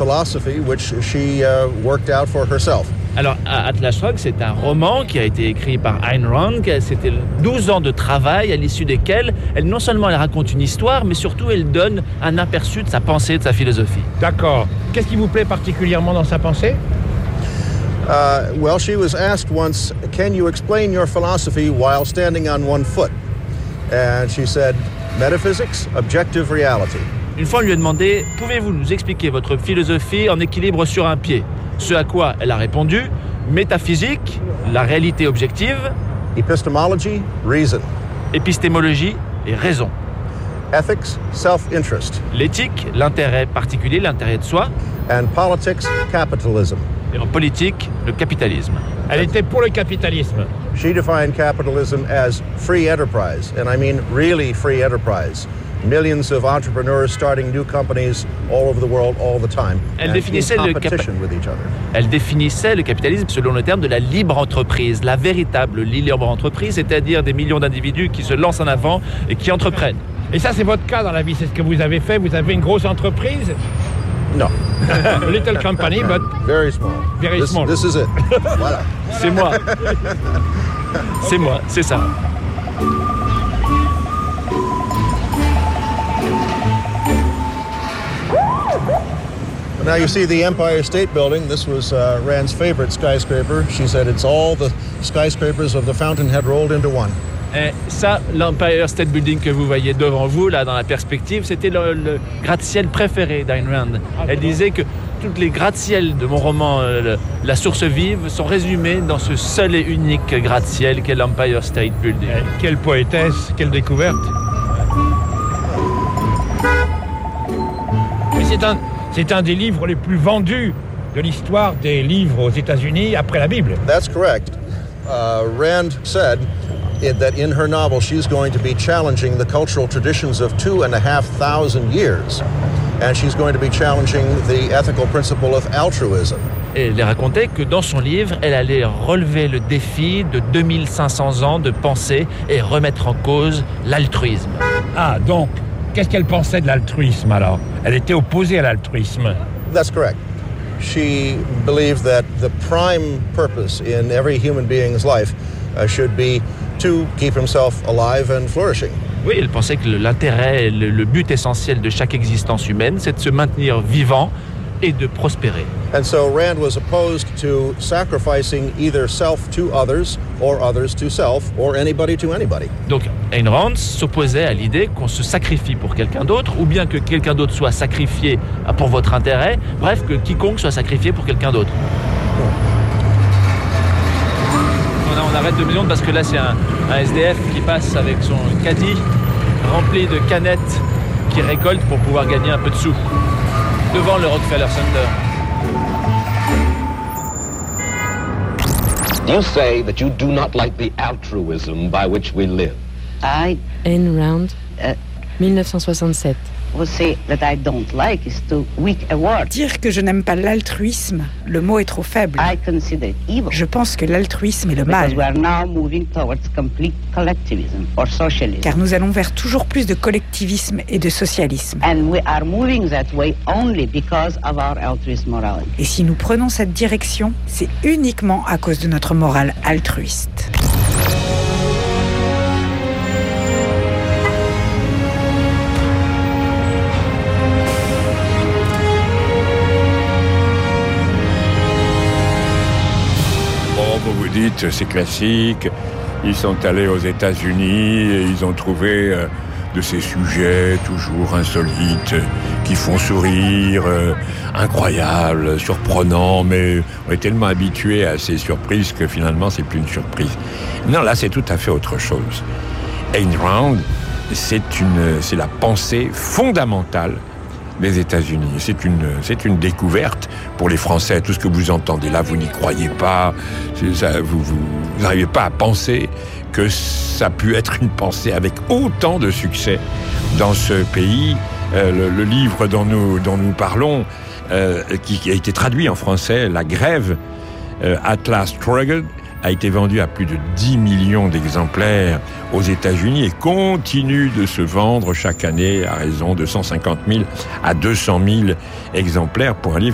philosophy which she worked out for herself. Alors, Atlas Shrugged, c'est un roman qui a été écrit par Ayn Rand. C'était 12 ans de travail à l'issue desquels non seulement elle raconte une histoire, mais surtout elle donne un aperçu de sa pensée, de sa philosophie. D'accord. Qu'est-ce qui vous plaît particulièrement dans sa pensée? Well, she was asked once, can you explain your philosophy while standing on one foot? And she said, metaphysics, objective reality. Une fois, on lui a demandé, pouvez-vous nous expliquer votre philosophie en équilibre sur un pied? Ce à quoi elle a répondu, métaphysique, la réalité objective. Epistemology, reason. Épistémologie et raison. Ethics, self-interest. L'éthique, l'intérêt particulier, l'intérêt de soi. And politics, capitalism. Et en politique, le capitalisme. Elle était pour le capitalisme. She defined capitalism as free enterprise, and I mean really free enterprise. Millions of entrepreneurs starting new companies all over the world all the time. Elle définissait le capitalisme selon le terme de la libre entreprise, la véritable libre entreprise, c'est-à-dire des millions d'individus qui se lancent en avant et qui entreprennent. Et ça, c'est votre cas dans la vie, c'est ce que vous avez fait. Vous avez une grosse entreprise? No. Little company, but very small. Very small. This is it. Voilà. C'est moi. C'est moi, c'est ça. Now you see the Empire State Building. This was Rand's favorite skyscraper. She said it's all the skyscrapers of the Fountainhead rolled into one. Et ça, l'Empire State Building que vous voyez devant vous, là, dans la perspective, c'était le gratte-ciel préféré d'Ayn Rand. Elle disait que toutes les gratte-ciels de mon roman La Source Vive sont résumés dans ce seul et unique gratte-ciel qu'est l'Empire State Building. Quelle poétesse, quelle découverte. Mais c'est un des livres les plus vendus de l'histoire des livres aux États-Unis après la Bible. That's correct. Rand said that in her novel she's going to be challenging the cultural traditions of 2,500 years, and she's going to be challenging the ethical principle of altruism. Et elle racontait que dans son livre, elle allait relever le défi de 2500 ans de pensée et remettre en cause l'altruisme. Ah, donc, qu'est-ce qu'elle pensait de l'altruisme alors? Elle était opposée à l'altruisme. That's correct. She believed that the prime purpose in every human being's life should be to keep himself alive and flourishing. Oui, elle pensait que l'intérêt, le but essentiel de chaque existence humaine, c'est de se maintenir vivant et de prospérer. And so Rand was opposed to sacrificing either self to others or others to self or anybody to anybody. Donc Ayn Rand s'opposait à l'idée qu'on se sacrifie pour quelqu'un d'autre ou bien que quelqu'un d'autre soit sacrifié pour votre intérêt, bref, que quiconque soit sacrifié pour quelqu'un d'autre. On arrête 2 secondes parce que là c'est un SDF qui passe avec son caddie rempli de canettes qu'il récolte pour pouvoir gagner un peu de sous devant le Rockefeller Center. You say that you do not like the altruism by which we live. Ayn Rand, 1967. Dire que je n'aime pas l'altruisme, le mot est trop faible. Je pense que l'altruisme est le mal. Car nous allons vers toujours plus de collectivisme et de socialisme. Et si nous prenons cette direction, c'est uniquement à cause de notre morale altruiste. Vous dites, c'est classique, ils sont allés aux États-Unis et ils ont trouvé de ces sujets toujours insolites, qui font sourire, incroyables, surprenants, mais on est tellement habitués à ces surprises que finalement c'est plus une surprise. Non, là c'est tout à fait autre chose. Ayn Rand, c'est la pensée fondamentale des États-Unis. C'est une découverte pour les Français. Tout ce que vous entendez là, vous n'y croyez pas. Vous n'arrivez pas à penser que ça a pu être une pensée avec autant de succès dans ce pays. Le livre dont nous parlons, qui a été traduit en français, La Grève, Atlas Shrugged, a été vendu à plus de 10 millions d'exemplaires aux États-Unis et continue de se vendre chaque année à raison de 150 000 à 200 000 exemplaires pour un livre